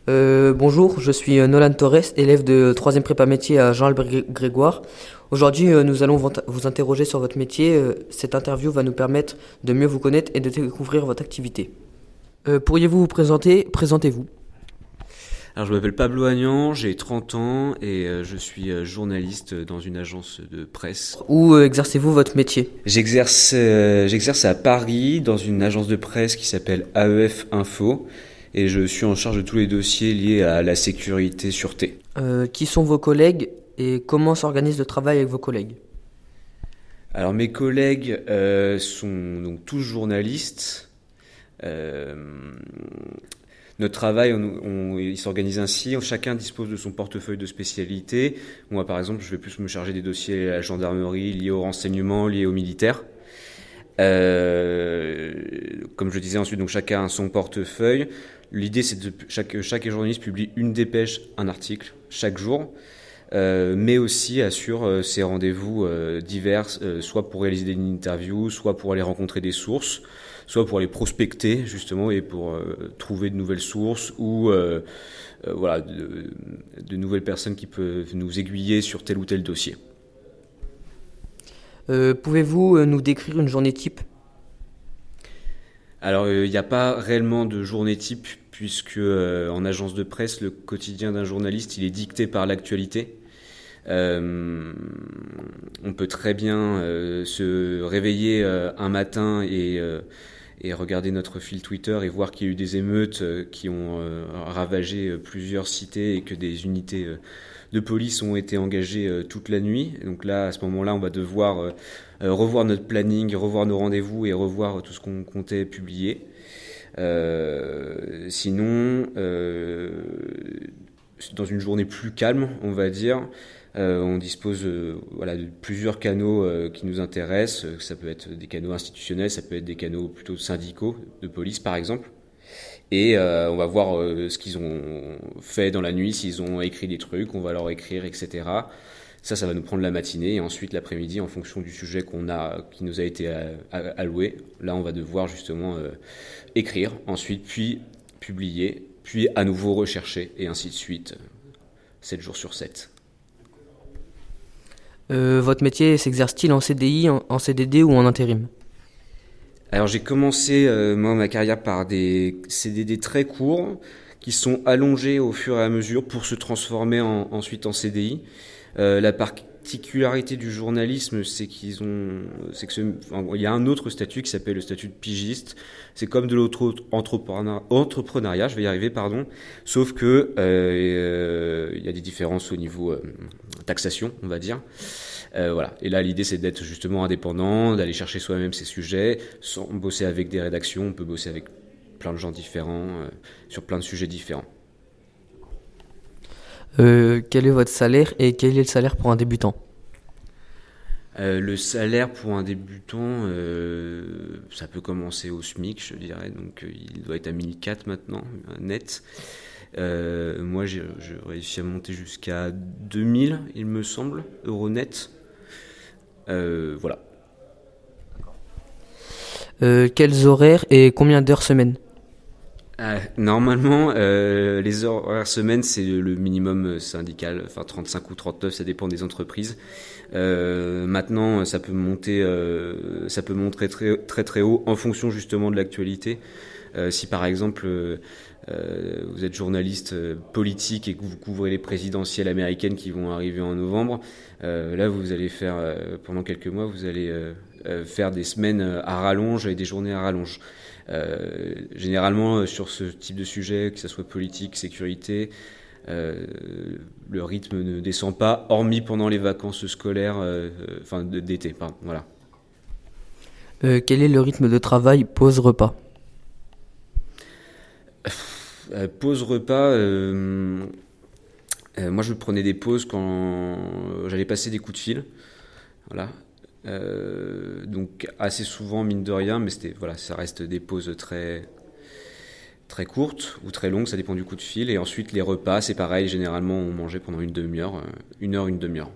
Bonjour, je suis Nolan Torres, élève de 3e prépa métier à Jean-Albert Grégoire. Aujourd'hui, nous allons vous interroger sur votre métier. Cette interview va nous permettre de mieux vous connaître et de découvrir votre activité. Pourriez-vous vous présenter? Présentez-vous. Alors je m'appelle Pablo Agnan, j'ai 30 ans et je suis journaliste dans une agence de presse. Où exercez-vous votre métier? J'exerce à Paris dans une agence de presse qui s'appelle AEF Info et je suis en charge de tous les dossiers liés à la sécurité sûreté. Qui sont vos collègues et comment s'organise le travail avec vos collègues? Alors mes collègues sont donc tous journalistes. Notre travail, il s'organise ainsi. Chacun dispose de son portefeuille de spécialité. Moi, par exemple, je vais plus me charger des dossiers à la gendarmerie, liés au renseignement, liés aux militaires. Comme je disais ensuite, donc chacun a son portefeuille. L'idée, c'est que chaque journaliste publie une dépêche, un article chaque jour, mais aussi assure ses rendez-vous divers, soit pour réaliser des interviews, soit pour aller rencontrer des sources, soit pour aller prospecter justement et pour trouver de nouvelles sources ou de nouvelles personnes qui peuvent nous aiguiller sur tel ou tel dossier. Pouvez-vous nous décrire une journée type? Alors il n'y a pas réellement de journée type puisque en agence de presse, le quotidien d'un journaliste, il est dicté par l'actualité. On peut très bien se réveiller un matin et regarder notre fil Twitter et voir qu'il y a eu des émeutes qui ont ravagé plusieurs cités et que des unités de police ont été engagées toute la nuit. Donc là, à ce moment-là, on va devoir revoir notre planning, revoir nos rendez-vous et revoir tout ce qu'on comptait publier. Sinon, dans une journée plus calme, on va dire, on dispose de plusieurs canaux qui nous intéressent. Ça peut être des canaux institutionnels, ça peut être des canaux plutôt syndicaux, de police par exemple. Et on va voir ce qu'ils ont fait dans la nuit, s'ils ont écrit des trucs, on va leur écrire, etc. Ça va nous prendre la matinée et ensuite l'après-midi, en fonction du sujet qui nous a été alloué. Là, on va devoir justement écrire, ensuite puis publier, puis à nouveau rechercher et ainsi de suite, 7 jours sur 7. Votre métier s'exerce-t-il en CDI, en CDD ou en intérim? Alors j'ai commencé ma carrière par des CDD très courts qui sont allongés au fur et à mesure pour se transformer ensuite en CDI. La particularité du journalisme, il y a un autre statut qui s'appelle le statut de pigiste. C'est comme de l'entrepreneuriat, je vais y arriver, sauf que il y a des différences au niveau taxation, on va dire. Et là, l'idée, c'est d'être justement indépendant, d'aller chercher soi-même ses sujets, sans bosser avec des rédactions. On peut bosser avec plein de gens différents, sur plein de sujets différents. Quel est votre salaire et quel est le salaire pour un débutant? Le salaire pour un débutant, ça peut commencer au SMIC, je dirais. Donc, il doit être à 1004 maintenant, net. Moi, j'ai réussi à monter jusqu'à 2000, il me semble, euros net. Voilà. Quels horaires et combien d'heures semaine? Normalement, les horaires semaine, c'est le minimum syndical, enfin 35 ou 39, ça dépend des entreprises. Maintenant, ça peut monter très très très haut en fonction justement de l'actualité. Si par exemple vous êtes journaliste politique et que vous couvrez les présidentielles américaines qui vont arriver en novembre, là vous allez faire pendant quelques mois, vous allez faire des semaines à rallonge et des journées à rallonge. Généralement sur ce type de sujet, que ce soit politique, sécurité, le rythme ne descend pas, hormis pendant les vacances scolaires, d'été. Voilà. Quel est le rythme de travail pause-repas? Pause repas, moi je prenais des pauses quand j'allais passer des coups de fil. Voilà. Donc assez souvent mine de rien, mais ça reste des pauses très très courtes ou très longues, ça dépend du coup de fil. Et ensuite les repas, c'est pareil, généralement on mangeait pendant une demi-heure, une demi-heure.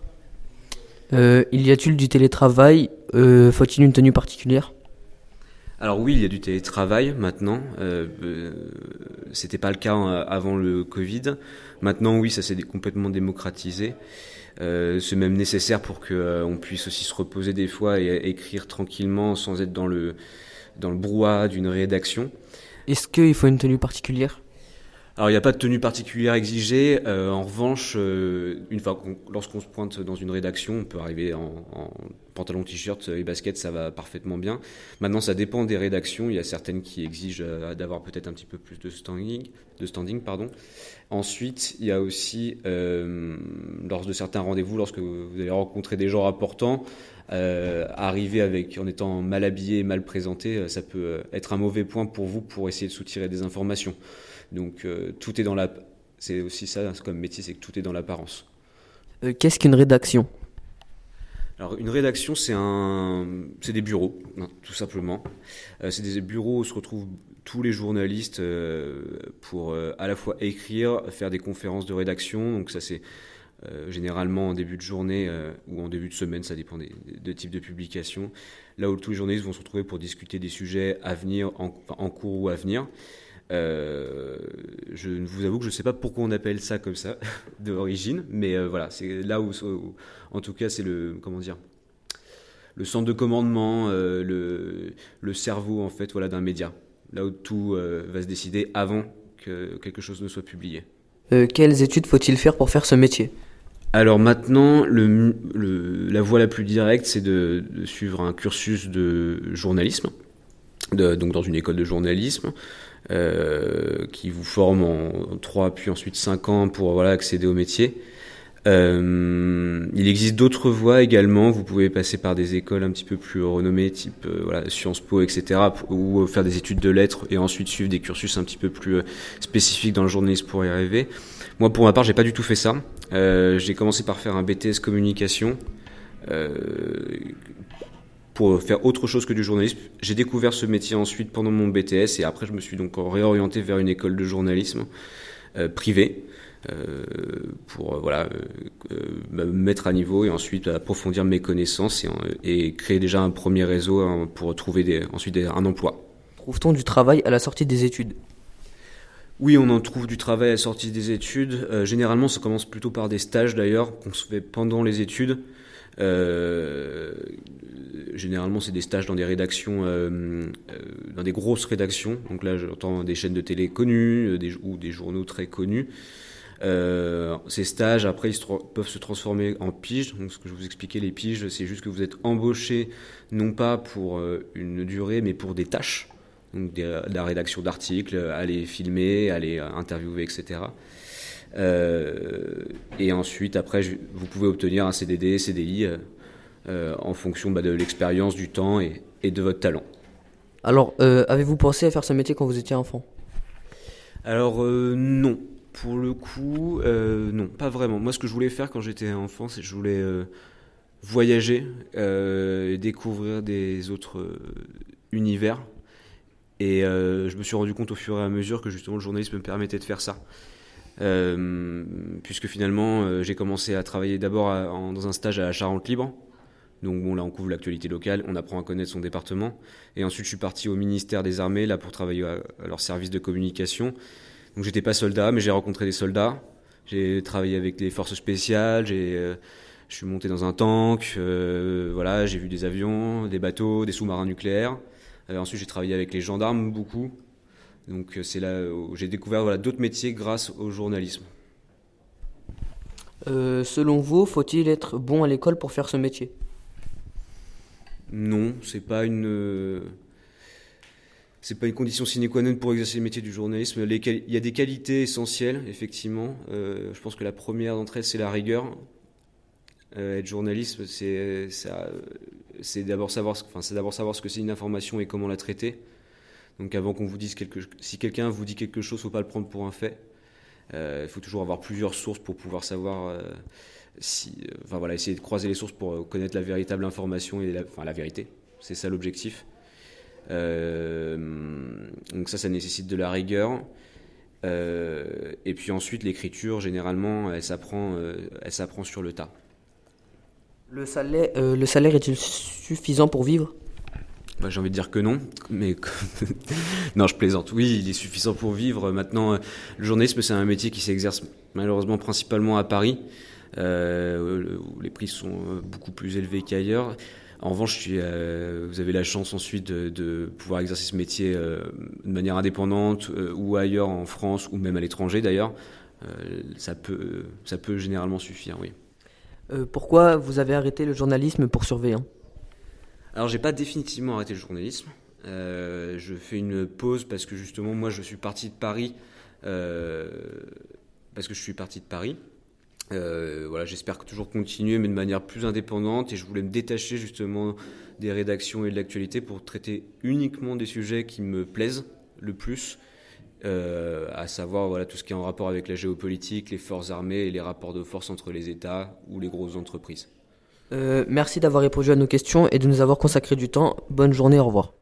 Y a-t-il du télétravail? Faut-il une tenue particulière? Alors oui, il y a du télétravail maintenant. C'était pas le cas avant le Covid. Maintenant, oui, ça s'est complètement démocratisé. C'est même nécessaire pour que on puisse aussi se reposer des fois et écrire tranquillement sans être dans le brouhaha d'une rédaction. Est-ce qu'il faut une tenue particulière? Alors il n'y a pas de tenue particulière exigée. En revanche, lorsqu'on se pointe dans une rédaction, on peut arriver en pantalon, t-shirt et basket, ça va parfaitement bien. Maintenant, ça dépend des rédactions. Il y a certaines qui exigent d'avoir peut-être un petit peu plus de standing, pardon. Ensuite, il y a aussi lors de certains rendez-vous, lorsque vous allez rencontrer des gens importants, arriver en étant mal habillé et mal présenté, ça peut être un mauvais point pour vous pour essayer de soutirer des informations. Donc tout est c'est aussi ça comme métier, c'est que tout est dans l'apparence. Qu'est-ce qu'une rédaction? Alors une rédaction, c'est des bureaux, tout simplement. C'est des bureaux où se retrouvent tous les journalistes pour à la fois écrire, faire des conférences de rédaction. Donc ça c'est généralement en début de journée ou en début de semaine, ça dépend des types de publications. Là où tous les journalistes vont se retrouver pour discuter des sujets à venir, en cours ou à venir. Je vous avoue que je ne sais pas pourquoi on appelle ça comme ça d'origine, mais voilà, c'est là où en tout cas, c'est le centre de commandement, le cerveau en fait, voilà, d'un média. Là où tout va se décider avant que quelque chose ne soit publié. Quelles études faut-il faire pour faire ce métier? Alors maintenant, la voie la plus directe, c'est de suivre un cursus de journalisme, donc dans une école de journalisme. Qui vous forme en 3 puis ensuite 5 ans pour accéder au métier. Il existe d'autres voies également. Vous pouvez passer par des écoles un petit peu plus renommées, type Sciences Po, etc., ou faire des études de lettres et ensuite suivre des cursus un petit peu plus spécifiques dans le journalisme pour y arriver. Moi, pour ma part, j'ai pas du tout fait ça. J'ai commencé par faire un BTS communication. Pour faire autre chose que du journalisme. J'ai découvert ce métier ensuite pendant mon BTS et après je me suis donc réorienté vers une école de journalisme privée pour me mettre à niveau et ensuite approfondir mes connaissances et créer déjà un premier réseau pour trouver ensuite un emploi. Trouve-t-on du travail à la sortie des études? Oui, on en trouve du travail à la sortie des études. Généralement, ça commence plutôt par des stages d'ailleurs qu'on se fait pendant les études. Généralement, c'est des stages dans des rédactions, dans des grosses rédactions. Donc là, j'entends des chaînes de télé connues ou des journaux très connus. Ces stages, après, peuvent se transformer en piges. Donc, ce que je vous expliquais, les piges, c'est juste que vous êtes embauché, non pas pour une durée, mais pour des tâches. Donc, de la rédaction d'articles, aller filmer, aller interviewer, etc. Et ensuite, après, vous pouvez obtenir un CDD, CDI en fonction de l'expérience, du temps et de votre talent. Alors, avez-vous pensé à faire ce métier quand vous étiez enfant? Alors, non. Pour le coup, non, pas vraiment. Moi, ce que je voulais faire quand j'étais enfant, c'est que je voulais voyager et découvrir des autres univers. Et je me suis rendu compte au fur et à mesure que justement le journalisme me permettait de faire ça. Puisque finalement j'ai commencé à travailler d'abord dans un stage à la Charente Libre. Donc bon, là on couvre l'actualité locale, on apprend à connaître son département. Et ensuite je suis parti au ministère des Armées là pour travailler à leur service de communication. Donc j'étais pas soldat, mais j'ai rencontré des soldats. J'ai travaillé avec les forces spéciales, je suis monté dans un tank, j'ai vu des avions, des bateaux, des sous-marins nucléaires. Ensuite j'ai travaillé avec les gendarmes beaucoup. Donc c'est là où j'ai découvert d'autres métiers grâce au journalisme. Selon vous, faut-il être bon à l'école pour faire ce métier? Non, c'est pas une condition sine qua non pour exercer le métier du journalisme. Il y a des qualités essentielles, effectivement. Je pense que la première d'entre elles, c'est la rigueur. Être journaliste, c'est d'abord savoir ce que c'est une information et comment la traiter. Donc avant qu'on vous dise si quelqu'un vous dit quelque chose, faut pas le prendre pour un fait. Il faut toujours avoir plusieurs sources pour pouvoir savoir essayer de croiser les sources pour connaître la véritable information et la vérité. C'est ça l'objectif. Donc ça nécessite de la rigueur. Et puis ensuite, l'écriture, généralement, elle s'apprend sur le tas. Le salaire est-il suffisant pour vivre? Bah, j'ai envie de dire que non, mais non, je plaisante. Oui, il est suffisant pour vivre. Maintenant, le journalisme, c'est un métier qui s'exerce malheureusement principalement à Paris, où les prix sont beaucoup plus élevés qu'ailleurs. En revanche, vous avez la chance ensuite de pouvoir exercer ce métier de manière indépendante ou ailleurs en France ou même à l'étranger d'ailleurs. Ça peut généralement suffire, oui. Pourquoi vous avez arrêté le journalisme pour surveillant? Alors, j'ai pas définitivement arrêté le journalisme. Je fais une pause parce que justement, moi, je suis parti de Paris. Parce que je suis parti de Paris. Voilà, j'espère toujours continuer, mais de manière plus indépendante. Et je voulais me détacher justement des rédactions et de l'actualité pour traiter uniquement des sujets qui me plaisent le plus. À savoir voilà, tout ce qui est en rapport avec la géopolitique, les forces armées et les rapports de force entre les États ou les grosses entreprises. Merci d'avoir répondu à nos questions et de nous avoir consacré du temps. Bonne journée, au revoir.